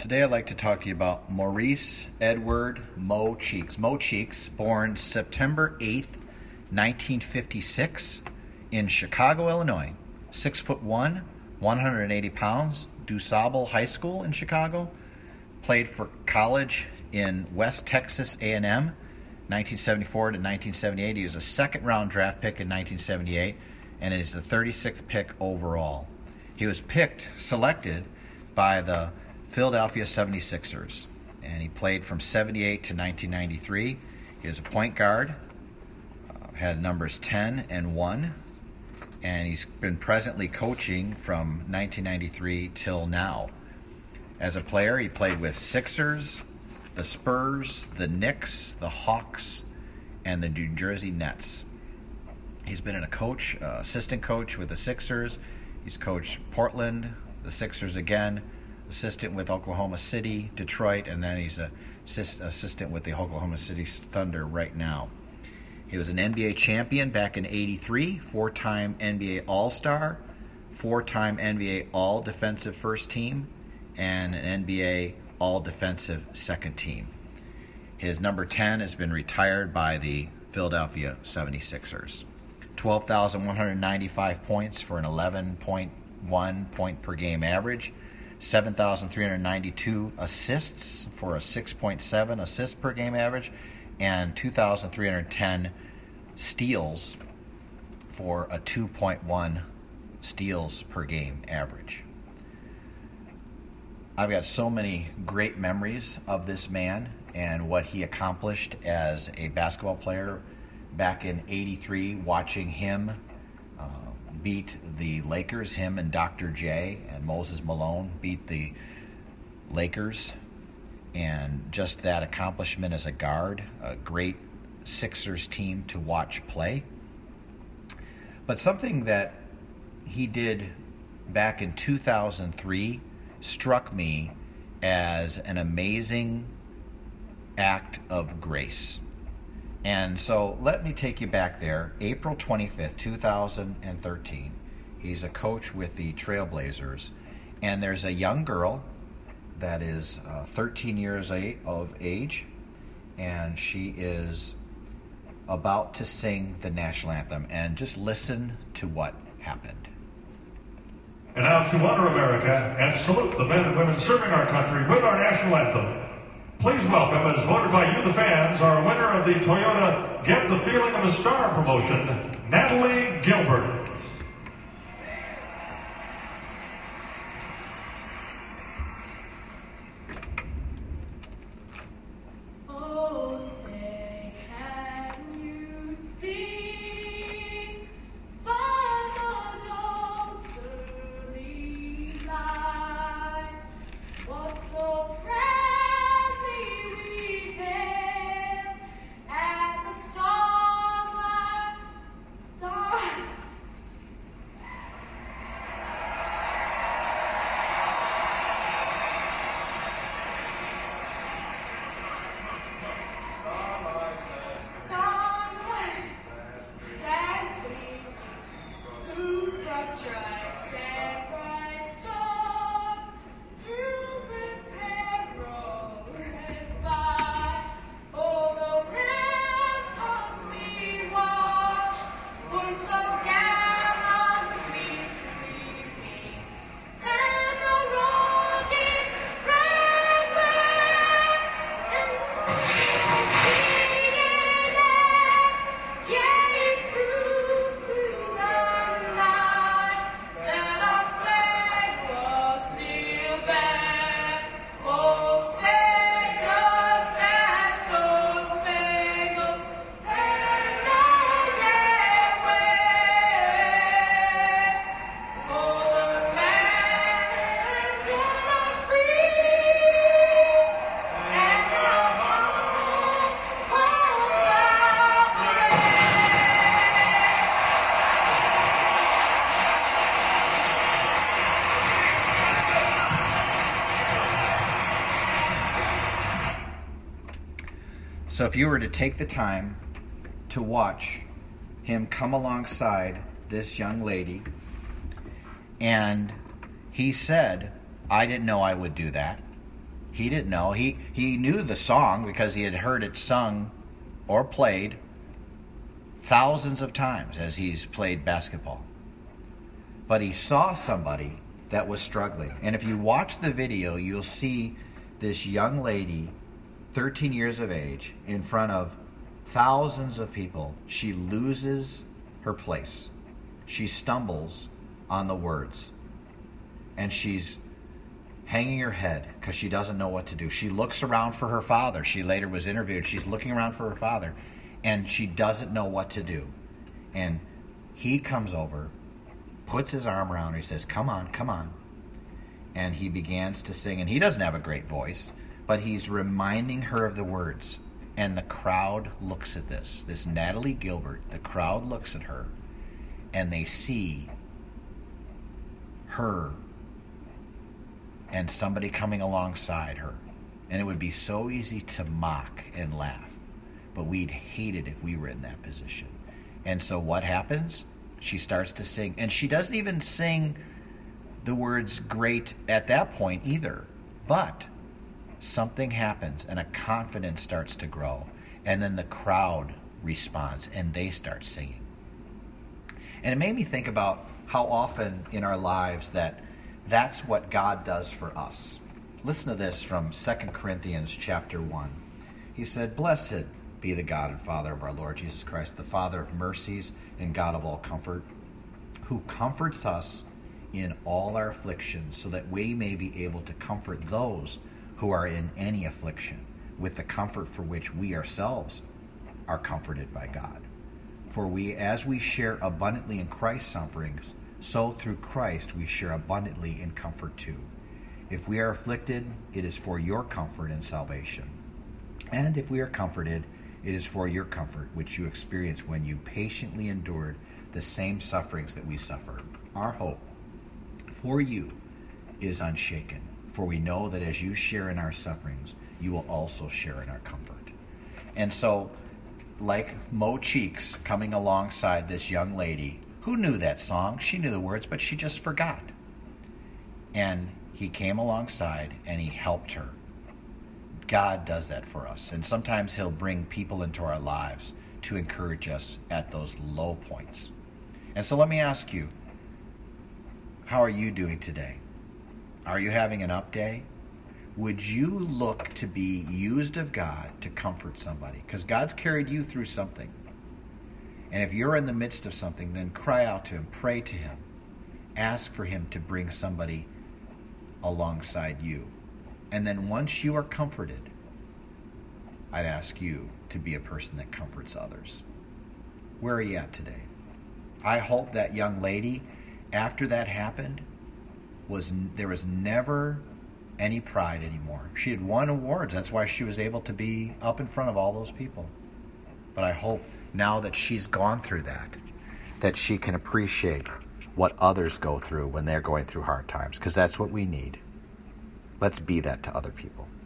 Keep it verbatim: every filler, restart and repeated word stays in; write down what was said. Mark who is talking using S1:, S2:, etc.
S1: Today I'd like to talk to you about Maurice Edward Mo Cheeks. Mo Cheeks, born September eighth, nineteen fifty-six, in Chicago, Illinois. Six foot one, one hundred eighty pounds, DuSable High School in Chicago. Played for college in West Texas A and M, nineteen seventy-four to nineteen seventy-eight. He was a second-round draft pick in nineteen seventy-eight, and is the thirty-sixth pick overall. He was picked, selected by the Philadelphia seventy-sixers, and he played from seventy-eight to nineteen ninety-three. He was a point guard, uh, had numbers ten and one, and he's been presently coaching from nineteen ninety-three till now. As a player, he played with Sixers, the Spurs, the Knicks, the Hawks, and the New Jersey Nets. He's been a coach, uh, assistant coach with the Sixers. He's coached Portland, the Sixers again, assistant with Oklahoma City, Detroit, and then he's a assist, assistant with the Oklahoma City Thunder right now. He was an N B A champion back in eighty-three, four-time N B A All-Star, four-time N B A All-Defensive First Team, and an N B A All-Defensive Second Team. His number ten has been retired by the Philadelphia seventy-sixers. twelve thousand one hundred ninety-five points for an eleven point one point per game average, seven thousand three hundred ninety-two assists for a six point seven assist per game average, and two thousand three hundred ten steals for a two point one steals per game average. I've got so many great memories of this man and what he accomplished as a basketball player back in eighty-three, watching him uh, beat the Lakers, him and Doctor J and Moses Malone beat the Lakers, and just that accomplishment as a guard, a great Sixers team to watch play. But something that he did back in two thousand three struck me as an amazing act of grace. And so let me take you back there. April twenty-fifth, two thousand thirteen. He's a coach with the Trailblazers. And there's a young girl that is uh, thirteen years of age. And she is about to sing the national anthem. And just listen to what happened.
S2: And now to honor America and salute the men and women serving our country with our national anthem. Please welcome, as voted by you, the fans, our winner of the Toyota Get the Feeling of a Star promotion, Natalie Gilbert.
S3: Oh, say, can you see by the dawn's early light what so
S1: So if you were to take the time to watch him come alongside this young lady, and he said, I didn't know I would do that. He didn't know. He, he knew the song because he had heard it sung or played thousands of times as he's played basketball. But he saw somebody that was struggling. And if you watch the video, you'll see this young lady, thirteen years of age, in front of thousands of people. She loses her place. She stumbles on the words. And she's hanging her head because she doesn't know what to do. She looks around for her father. She later was interviewed. She's looking around for her father, and she doesn't know what to do. And he comes over, puts his arm around her. He says, come on, come on. And he begins to sing. And he doesn't have a great voice, but he's reminding her of the words. And the crowd looks at this. This Natalie Gilbert, the crowd looks at her, and they see her and somebody coming alongside her. And it would be so easy to mock and laugh, but we'd hate it if we were in that position. And so what happens? She starts to sing, and she doesn't even sing the words great at that point either, but something happens and a confidence starts to grow, and then the crowd responds and they start singing. And it made me think about how often in our lives that that's what God does for us. Listen to this from Second Corinthians chapter one. He said, "Blessed be the God and Father of our Lord Jesus Christ, the Father of mercies and God of all comfort, who comforts us in all our afflictions, so that we may be able to comfort those who are in any affliction with the comfort for which we ourselves are comforted by God. For we, as we share abundantly in Christ's sufferings, so through Christ we share abundantly in comfort too. If we are afflicted, it is for your comfort and salvation. And if we are comforted, it is for your comfort, which you experienced when you patiently endured the same sufferings that we suffer. Our hope for you is unshaken, for we know that as you share in our sufferings, you will also share in our comfort." And so, like Mo Cheeks coming alongside this young lady who knew that song, she knew the words, but she just forgot. And he came alongside and he helped her. God does that for us. And sometimes he'll bring people into our lives to encourage us at those low points. And so let me ask you, how are you doing today? Are you having an up day? Would you look to be used of God to comfort somebody? Because God's carried you through something. And if you're in the midst of something, then cry out to him, pray to him, ask for him to bring somebody alongside you. And then once you are comforted, I'd ask you to be a person that comforts others. Where are you at today? I hope that young lady, after that happened, was there was never any pride anymore. She had won awards. That's why she was able to be up in front of all those people. But I hope now that she's gone through that, that she can appreciate what others go through when they're going through hard times, because that's what we need. Let's be that to other people.